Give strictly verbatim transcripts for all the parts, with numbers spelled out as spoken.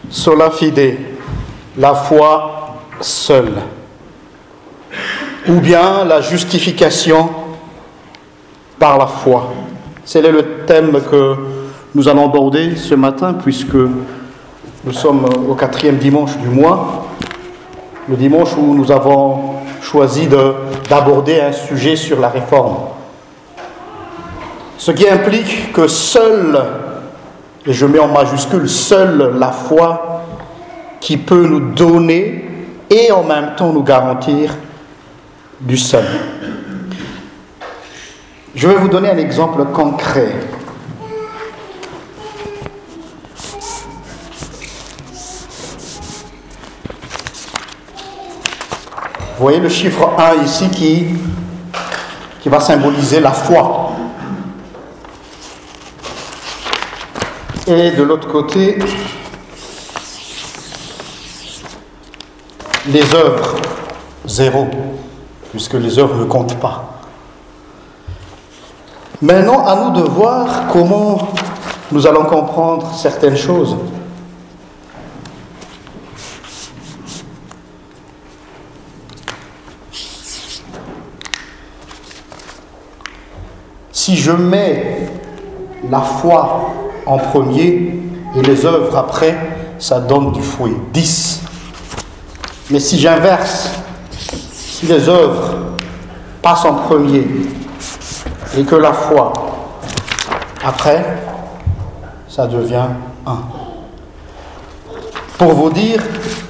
sola fide, la foi seule, ou bien la justification par la foi. C'est le thème que nous allons aborder ce matin, puisque nous sommes au quatrième dimanche du mois, le dimanche où nous avons choisi de, d'aborder un sujet sur la réforme. Ce qui implique que seule, et je mets en majuscule, seule la foi qui peut nous donner et en même temps nous garantir du salut. Je vais vous donner un exemple concret. Vous voyez le chiffre un ici qui, qui va symboliser la foi. Et de l'autre côté, les œuvres, zéro, puisque les œuvres ne comptent pas. Maintenant, à nous de voir comment nous allons comprendre certaines choses. Si je mets la foi en premier et les œuvres après, ça donne du fruit, dix. Mais si j'inverse, si les œuvres passent en premier et que la foi après, ça devient un. Pour vous dire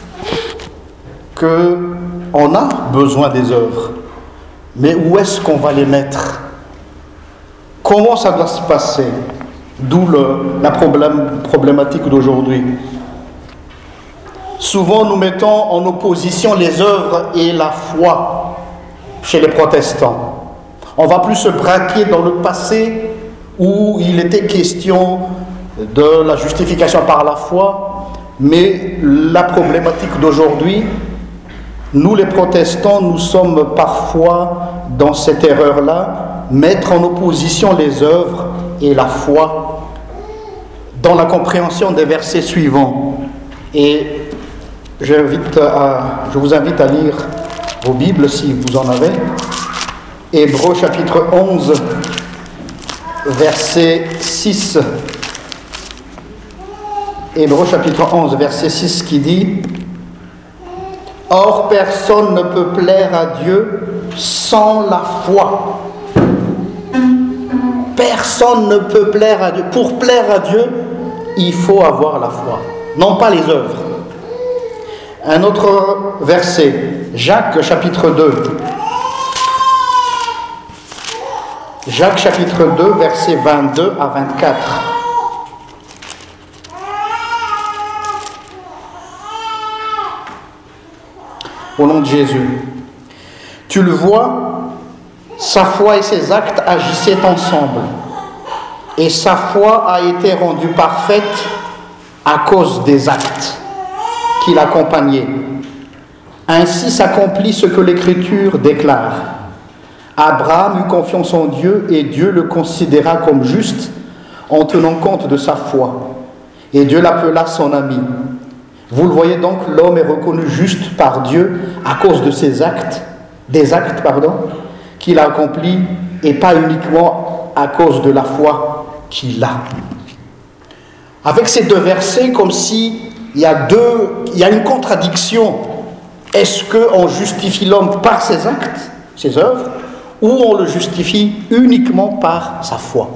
qu'on a besoin des œuvres, mais où est-ce qu'on va les mettre? Comment ça doit se passer? D'où le, la problème, problématique d'aujourd'hui. Souvent, nous mettons en opposition les œuvres et la foi chez les protestants. On va plus se braquer dans le passé où il était question de la justification par la foi, mais la problématique d'aujourd'hui, nous les protestants, nous sommes parfois dans cette erreur-là, mettre en opposition les œuvres et la foi dans la compréhension des versets suivants. Et j'invite à, je vous invite à lire vos Bibles si vous en avez. Hébreux chapitre onze, verset six. Hébreux chapitre onze, verset six qui dit: Or personne ne peut plaire à Dieu sans la foi. Personne ne peut plaire à Dieu. Pour plaire à Dieu, il faut avoir la foi, non pas les œuvres. Un autre verset, Jacques chapitre deux. Jacques chapitre deux, versets vingt-deux à vingt-quatre. Au nom de Jésus. Tu le vois, sa foi et ses actes agissaient ensemble. Et sa foi a été rendue parfaite à cause des actes qui l'accompagnaient. Ainsi s'accomplit ce que l'Écriture déclare. Abraham eut confiance en Dieu et Dieu le considéra comme juste en tenant compte de sa foi. Et Dieu l'appela son ami. Vous le voyez donc, l'homme est reconnu juste par Dieu à cause de ses actes, des actes, pardon, qu'il a accomplis et pas uniquement à cause de la foi qu'il a. Avec ces deux versets, comme si il y a deux, il y a une contradiction. Est-ce qu'on justifie l'homme par ses actes, ses œuvres, ou on le justifie uniquement par sa foi?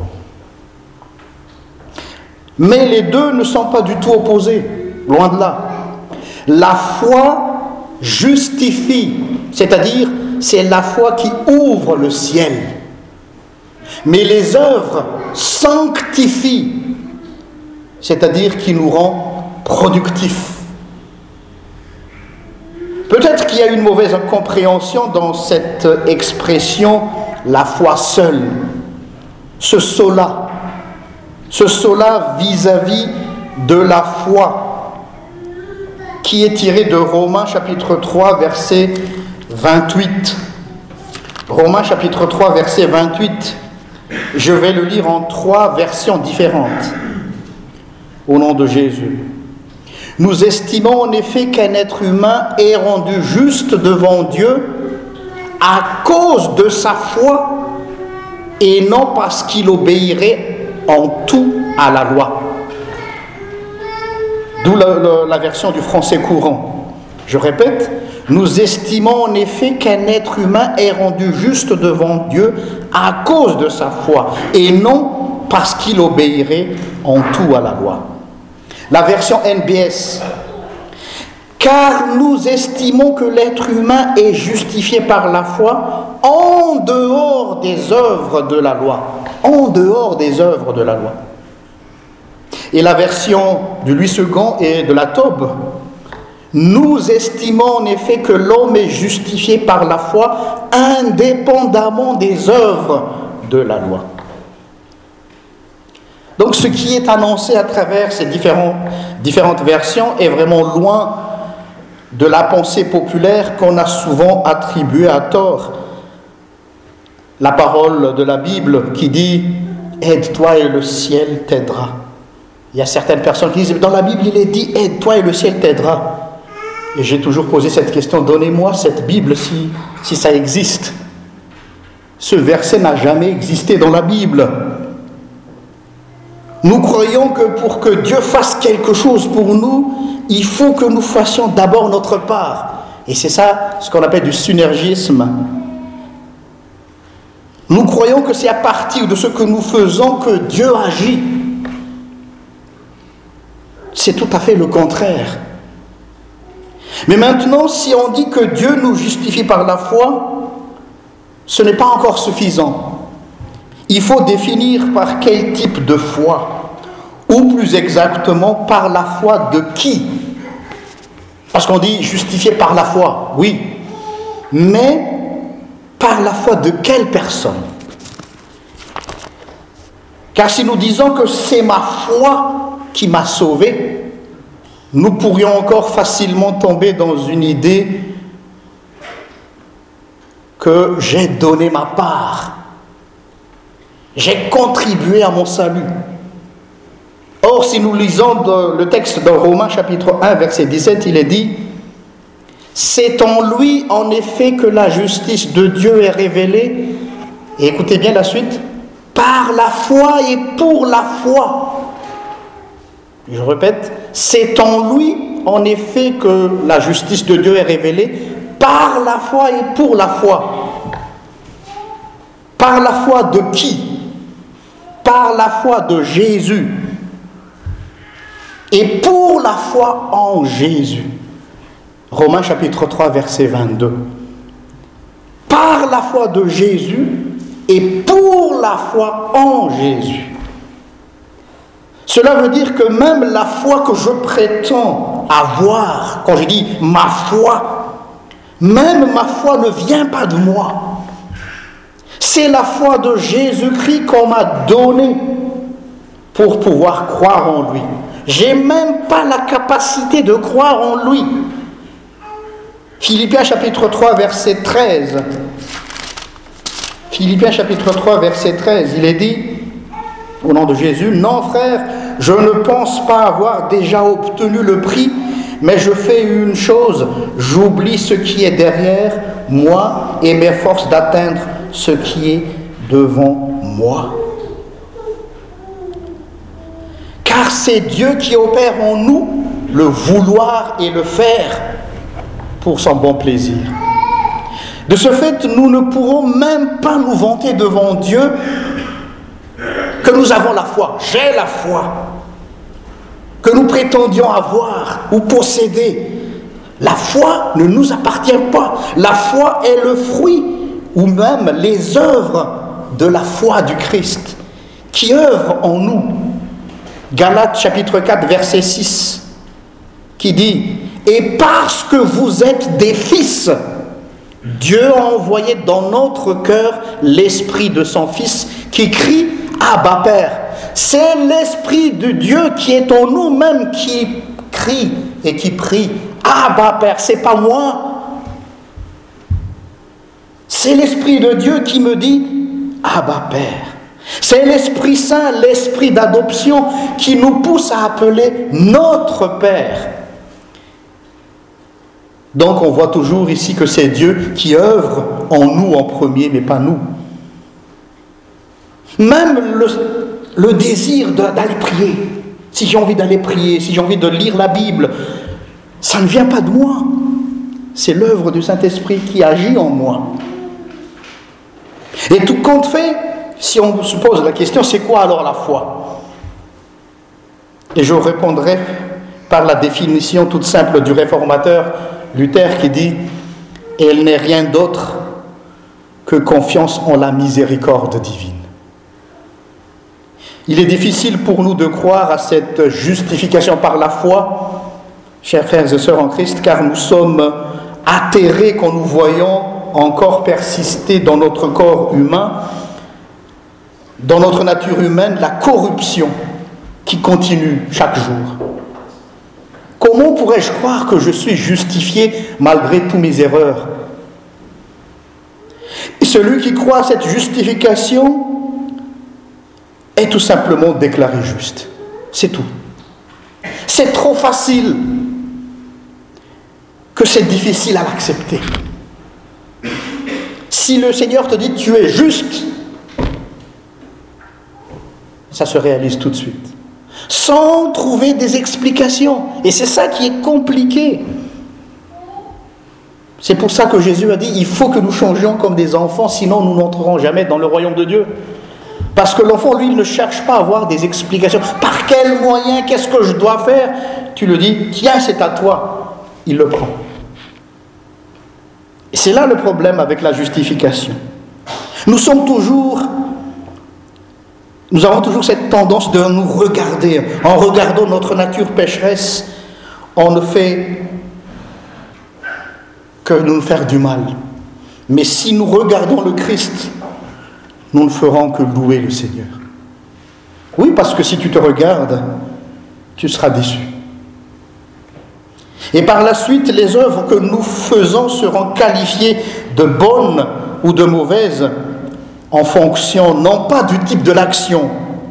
Mais les deux ne sont pas du tout opposés, loin de là. La foi justifie, c'est-à-dire c'est la foi qui ouvre le ciel. Mais les œuvres sanctifient, c'est-à-dire qui nous rend productifs. Peut-être qu'il y a une mauvaise compréhension dans cette expression « la foi seule », ce sola, ce sola vis-à-vis de la foi, qui est tiré de Romains chapitre trois, verset vingt-huit. Romains chapitre trois, verset vingt-huit. Je vais le lire en trois versions différentes. Au nom de Jésus. Nous estimons en effet qu'un être humain est rendu juste devant Dieu à cause de sa foi et non parce qu'il obéirait en tout à la loi. D'où la, la, la version du français courant. Je répète, nous estimons en effet qu'un être humain est rendu juste devant Dieu à cause de sa foi et non parce qu'il obéirait en tout à la loi. La version N B S. Car nous estimons que l'être humain est justifié par la foi en dehors des œuvres de la loi. En dehors des œuvres de la loi. Et la version du Louis second et de la Taube. Nous estimons en effet que l'homme est justifié par la foi indépendamment des œuvres de la loi. Donc ce qui est annoncé à travers ces différents, différentes versions est vraiment loin de la pensée populaire qu'on a souvent attribuée à tort. La parole de la Bible qui dit « Aide-toi et le ciel t'aidera ». Il y a certaines personnes qui disent « Dans la Bible, il est dit « Aide-toi et le ciel t'aidera ». Et j'ai toujours posé cette question, donnez-moi cette Bible si, si ça existe. Ce verset n'a jamais existé dans la Bible. Nous croyons que pour que Dieu fasse quelque chose pour nous, il faut que nous fassions d'abord notre part. Et c'est ça ce qu'on appelle du synergisme. Nous croyons que c'est à partir de ce que nous faisons que Dieu agit. C'est tout à fait le contraire. Mais maintenant, si on dit que Dieu nous justifie par la foi, ce n'est pas encore suffisant. Il faut définir par quel type de foi, ou plus exactement, par la foi de qui. Parce qu'on dit justifié par la foi, oui, mais par la foi de quelle personne? Car si nous disons que c'est ma foi qui m'a sauvé, nous pourrions encore facilement tomber dans une idée que j'ai donné ma part, j'ai contribué à mon salut. Or, si nous lisons le texte dans Romains chapitre un, verset dix-sept, il est dit « C'est en lui, en effet, que la justice de Dieu est révélée. » Et écoutez bien la suite. « Par la foi et pour la foi. » Je répète, c'est en lui, en effet, que la justice de Dieu est révélée, par la foi et pour la foi. Par la foi de qui? Par la foi de Jésus. Et pour la foi en Jésus. Romains chapitre trois, verset vingt-deux. Par la foi de Jésus et pour la foi en Jésus. Cela veut dire que même la foi que je prétends avoir, quand je dis ma foi, même ma foi ne vient pas de moi. C'est la foi de Jésus-Christ qu'on m'a donnée pour pouvoir croire en lui. Je n'ai même pas la capacité de croire en lui. Philippiens chapitre trois, verset treize. Philippiens chapitre trois, verset treize, il est dit, au nom de Jésus, « Non, frère, je ne pense pas avoir déjà obtenu le prix, mais je fais une chose, j'oublie ce qui est derrière moi et m'efforce d'atteindre ce qui est devant moi. » Car c'est Dieu qui opère en nous le vouloir et le faire pour son bon plaisir. De ce fait, nous ne pourrons même pas nous vanter devant Dieu que nous avons la foi, j'ai la foi, que nous prétendions avoir ou posséder. La foi ne nous appartient pas. La foi est le fruit ou même les œuvres de la foi du Christ qui œuvre en nous. Galates chapitre quatre, verset six, qui dit « Et parce que vous êtes des fils, Dieu a envoyé dans notre cœur l'esprit de son Fils qui crie « Abba Père ». C'est l'esprit de Dieu qui est en nous-mêmes qui crie et qui prie « Abba Père ». C'est pas moi. C'est l'esprit de Dieu qui me dit « Abba Père ». C'est l'Esprit Saint, l'esprit d'adoption qui nous pousse à appeler notre Père. Donc on voit toujours ici que c'est Dieu qui œuvre en nous en premier, mais pas nous. Même le, le désir de, d'aller prier, si j'ai envie d'aller prier, si j'ai envie de lire la Bible, ça ne vient pas de moi. C'est l'œuvre du Saint-Esprit qui agit en moi. Et tout compte fait, si on se pose la question, c'est quoi alors la foi? Et je répondrai par la définition toute simple du réformateur Luther qui dit « Elle n'est rien d'autre que confiance en la miséricorde divine ». Il est difficile pour nous de croire à cette justification par la foi, chers frères et sœurs en Christ, car nous sommes atterrés quand nous voyons encore persister dans notre corps humain, dans notre nature humaine, la corruption qui continue chaque jour. Comment pourrais-je croire que je suis justifié malgré toutes mes erreurs? Et celui qui croit à cette justification est tout simplement déclaré juste. C'est tout. C'est trop facile que c'est difficile à l'accepter. Si le Seigneur te dit « tu es juste », ça se réalise tout de suite. Sans trouver des explications. Et c'est ça qui est compliqué. C'est pour ça que Jésus a dit « il faut que nous changions comme des enfants, sinon nous n'entrerons jamais dans le royaume de Dieu ». Parce que l'enfant, lui, il ne cherche pas à avoir des explications. Par quel moyen, qu'est-ce que je dois faire? Tu le dis, tiens, c'est à toi. Il le prend. Et c'est là le problème avec la justification. Nous sommes toujours, nous avons toujours cette tendance de nous regarder. En regardant notre nature pécheresse, on ne fait que nous faire du mal. Mais si nous regardons le Christ, nous ne ferons que louer le Seigneur. Oui, parce que si tu te regardes, tu seras déçu. Et par la suite, les œuvres que nous faisons seront qualifiées de bonnes ou de mauvaises en fonction, non pas du type de l'action,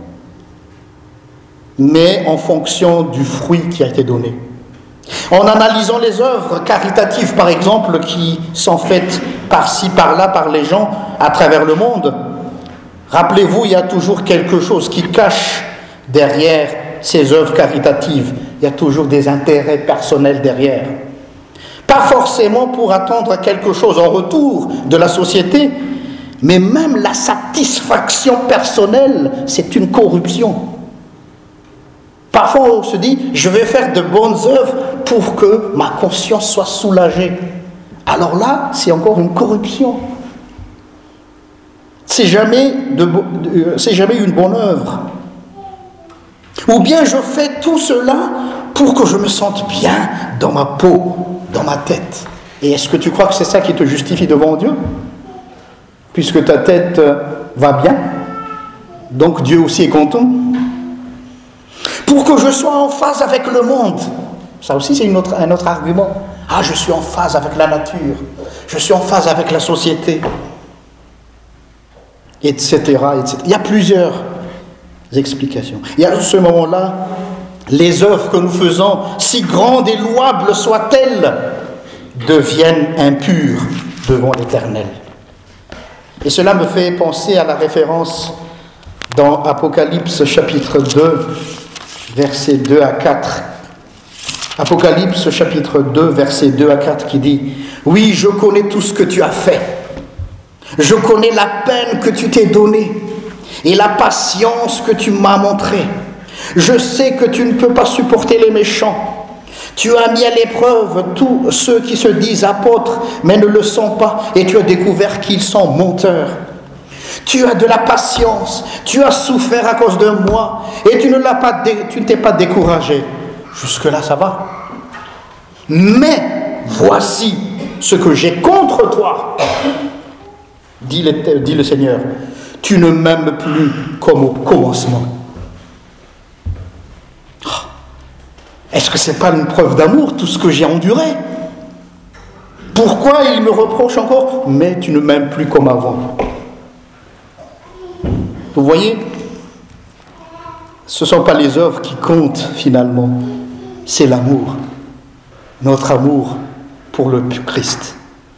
mais en fonction du fruit qui a été donné. En analysant les œuvres caritatives, par exemple, qui sont faites par-ci, par-là, par les gens à travers le monde, rappelez-vous, il y a toujours quelque chose qui cache derrière ces œuvres caritatives. Il y a toujours des intérêts personnels derrière. Pas forcément pour attendre quelque chose en retour de la société, mais même la satisfaction personnelle, c'est une corruption. Parfois on se dit, je vais faire de bonnes œuvres pour que ma conscience soit soulagée. Alors là, c'est encore une corruption. C'est jamais, de, c'est jamais une bonne œuvre. Ou bien je fais tout cela pour que je me sente bien dans ma peau, dans ma tête. Et est-ce que tu crois que c'est ça qui te justifie devant Dieu? Puisque ta tête va bien, donc Dieu aussi est content. Pour que je sois en phase avec le monde. Ça aussi c'est une autre, un autre argument. Ah, je suis en phase avec la nature. Je suis en phase avec la société. Etc. et cetera. Il y a plusieurs explications. Et à ce moment-là, les œuvres que nous faisons, si grandes et louables soient-elles, deviennent impures devant l'Éternel. Et cela me fait penser à la référence dans Apocalypse chapitre deux, versets deux à quatre. Apocalypse chapitre deux, versets deux à quatre qui dit « Oui, je connais tout ce que tu as fait. Je connais la peine que tu t'es donnée et la patience que tu m'as montrée. Je sais que tu ne peux pas supporter les méchants. Tu as mis à l'épreuve tous ceux qui se disent apôtres, mais ne le sont pas, et tu as découvert qu'ils sont menteurs. Tu as de la patience, tu as souffert à cause de moi, et tu ne l'as pas dé- tu ne t'es pas découragé. Jusque-là, ça va. Mais voici ce que j'ai contre toi. Dit le, dit le Seigneur, tu ne m'aimes plus comme au commencement. Est-ce que ce n'est pas une preuve d'amour, tout ce que j'ai enduré? Pourquoi il me reproche encore? Mais tu ne m'aimes plus comme avant. Vous voyez, ce ne sont pas les œuvres qui comptent finalement, c'est l'amour. Notre amour pour le Christ.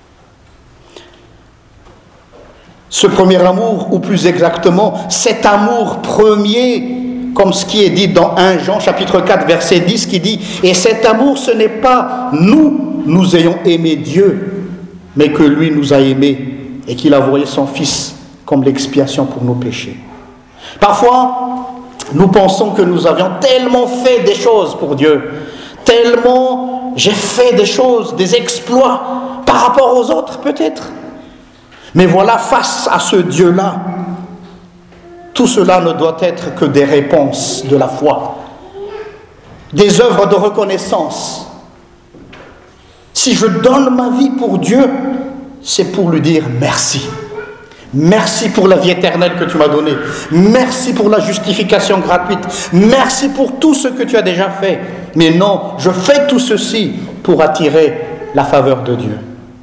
Ce premier amour, ou plus exactement, cet amour premier, comme ce qui est dit dans premier Jean chapitre quatre verset dix, qui dit « Et cet amour, ce n'est pas nous, nous ayons aimé Dieu, mais que lui nous a aimés et qu'il a envoyé son Fils comme l'expiation pour nos péchés. » Parfois, nous pensons que nous avions tellement fait des choses pour Dieu, tellement j'ai fait des choses, des exploits par rapport aux autres peut-être. Mais voilà, face à ce Dieu-là, tout cela ne doit être que des réponses de la foi, des œuvres de reconnaissance. Si je donne ma vie pour Dieu, c'est pour lui dire merci. Merci pour la vie éternelle que tu m'as donnée. Merci pour la justification gratuite. Merci pour tout ce que tu as déjà fait. Mais non, je fais tout ceci pour attirer la faveur de Dieu.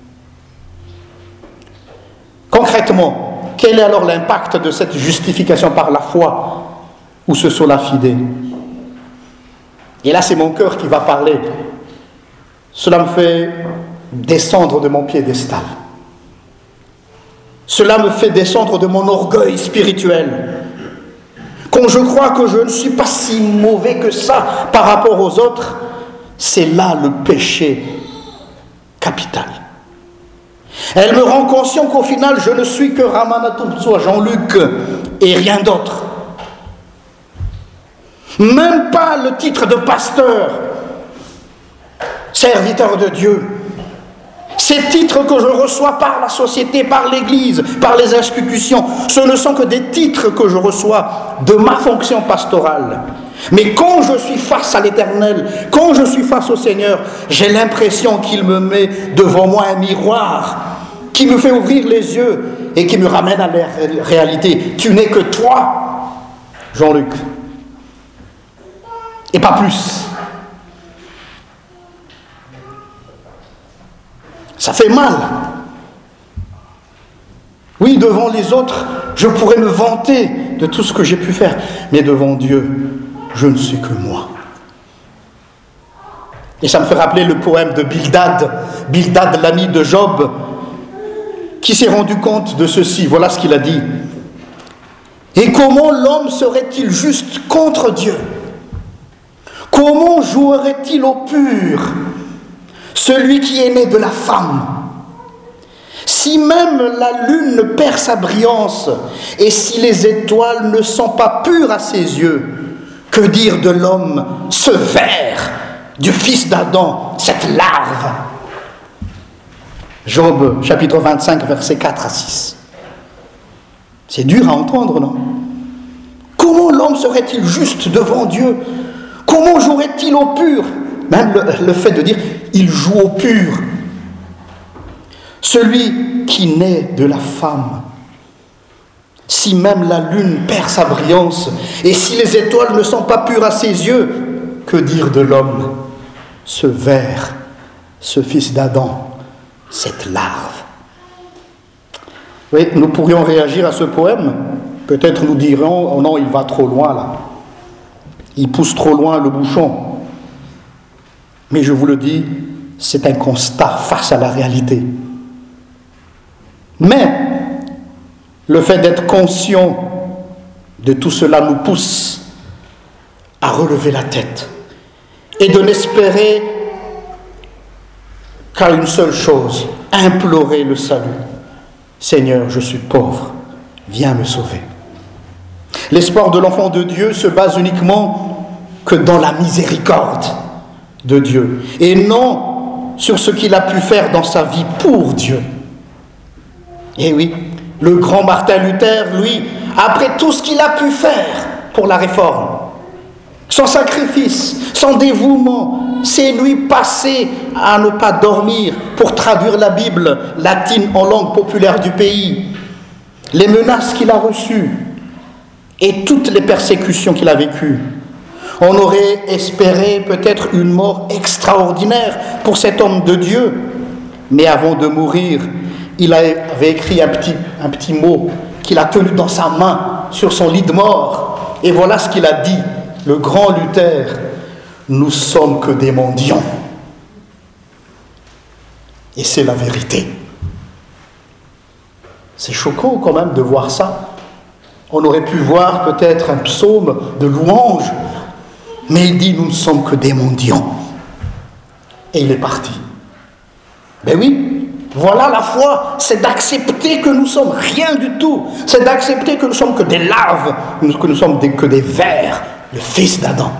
Concrètement, quel est alors l'impact de cette justification par la foi ou ce sola fide? Et là, c'est mon cœur qui va parler. Cela me fait descendre de mon piédestal. Cela me fait descendre de mon orgueil spirituel. Quand je crois que je ne suis pas si mauvais que ça par rapport aux autres, c'est là le péché capital. Elle me rend conscient qu'au final, je ne suis que Ramanatum Tsua, Jean-Luc, et rien d'autre. Même pas le titre de pasteur, serviteur de Dieu. Ces titres que je reçois par la société, par l'Église, par les institutions, ce ne sont que des titres que je reçois de ma fonction pastorale. Mais quand je suis face à l'Éternel, quand je suis face au Seigneur, j'ai l'impression qu'il me met devant moi un miroir, qui me fait ouvrir les yeux et qui me ramène à la réalité. Tu n'es que toi, Jean-Luc, et pas plus. Ça fait mal. Oui, devant les autres, je pourrais me vanter de tout ce que j'ai pu faire, mais devant Dieu, je ne suis que moi. Et ça me fait rappeler le poème de Bildad, Bildad, l'ami de Job, qui s'est rendu compte de ceci. Voilà ce qu'il a dit. Et comment l'homme serait-il juste contre Dieu? Comment jouerait-il au pur celui qui est né de la femme? Si même la lune perd sa brillance et si les étoiles ne sont pas pures à ses yeux, que dire de l'homme, ce ver du fils d'Adam, cette larve? Job, chapitre vingt-cinq, versets quatre à six. C'est dur à entendre, non? Comment l'homme serait-il juste devant Dieu? Comment jouerait-il au pur? Même le, le fait de dire, il joue au pur. Celui qui naît de la femme, si même la lune perd sa brillance, et si les étoiles ne sont pas pures à ses yeux, que dire de l'homme, ce ver, ce fils d'Adam, cette larve? Oui, nous pourrions réagir à ce poème. Peut-être nous dirons, oh non, il va trop loin là. Il pousse trop loin le bouchon. Mais je vous le dis, c'est un constat face à la réalité. Mais le fait d'être conscient de tout cela nous pousse à relever la tête et de n'espérer qu'à une seule chose, implorer le salut. Seigneur, je suis pauvre, viens me sauver. L'espoir de l'enfant de Dieu se base uniquement que dans la miséricorde de Dieu et non sur ce qu'il a pu faire dans sa vie pour Dieu. Et oui, le grand Martin Luther, lui, après tout ce qu'il a pu faire pour la réforme, son sacrifice, son dévouement, ses nuits passées à ne pas dormir pour traduire la Bible latine en langue populaire du pays, les menaces qu'il a reçues et toutes les persécutions qu'il a vécues. On aurait espéré peut-être une mort extraordinaire pour cet homme de Dieu, mais avant de mourir, il avait écrit un petit, un petit mot qu'il a tenu dans sa main sur son lit de mort. Et voilà ce qu'il a dit, le grand Luther: nous sommes que des mendiants. Et c'est la vérité. C'est choquant quand même de voir ça. On aurait pu voir peut-être un psaume de louange, mais il dit, nous ne sommes que des mendiants. Et il est parti. Ben oui, voilà la foi, c'est d'accepter que nous sommes rien du tout. C'est d'accepter que nous sommes que des larves, que nous sommes des, que des vers, le fils d'Adam.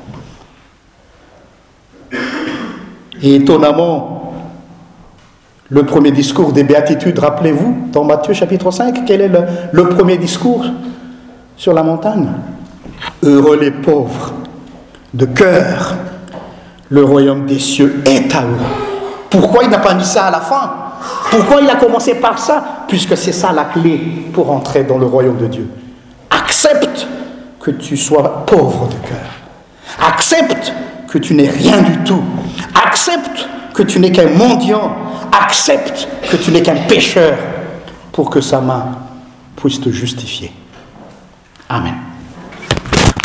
Et étonnamment, le premier discours des béatitudes, rappelez-vous, dans Matthieu chapitre cinq, quel est le, le premier discours sur la montagne? Heureux les pauvres de cœur, le royaume des cieux est à eux. Pourquoi il n'a pas mis ça à la fin? Pourquoi il a commencé par ça? Puisque c'est ça la clé pour entrer dans le royaume de Dieu. Accepte que tu sois pauvre de cœur. Accepte que tu n'es rien du tout. Accepte que tu n'es qu'un mendiant. Accepte que tu n'es qu'un pécheur pour que sa main puisse te justifier. Amen.